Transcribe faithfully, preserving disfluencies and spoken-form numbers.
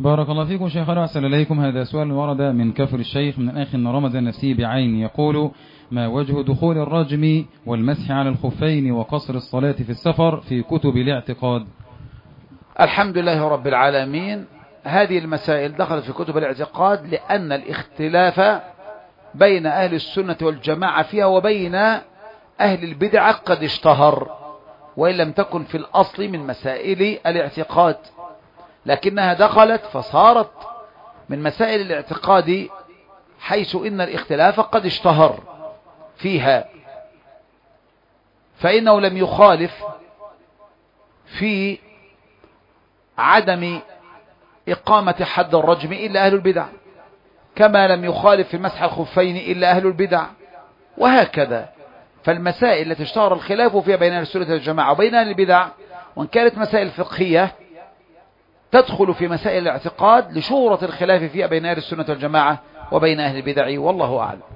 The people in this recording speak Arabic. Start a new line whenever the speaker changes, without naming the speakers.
بارك الله فيكم شيخنا، أحسن إليكم. هذا سؤال ورد من كفر الشيخ من أخ رمز النفسي بعين، يقول: ما وجه دخول الرجم والمسح على الخفين وقصر الصلاة في السفر في كتب الاعتقاد؟
الحمد لله رب العالمين. هذه المسائل دخلت في كتب الاعتقاد لأن الاختلاف بين أهل السنة والجماعة فيها وبين أهل البدع قد اشتهر، وإن لم تكن في الأصل من مسائل الاعتقاد، لكنها دخلت فصارت من مسائل الاعتقاد، حيث إن الاختلاف قد اشتهر فيها، فإنه لم يخالف في عدم إقامة حد الرجم إلا أهل البدع، كما لم يخالف في مسح الخفين إلا أهل البدع، وهكذا. فالمسائل التي اشتهر الخلاف فيها بين أهل السنة والجماعة وبين أهل البدع، وإن كانت مسائل فقهية، تدخل في مسائل الاعتقاد لشهرة الخلاف فيها بين أهل السنة والجماعة وبين أهل البدع، والله أعلم.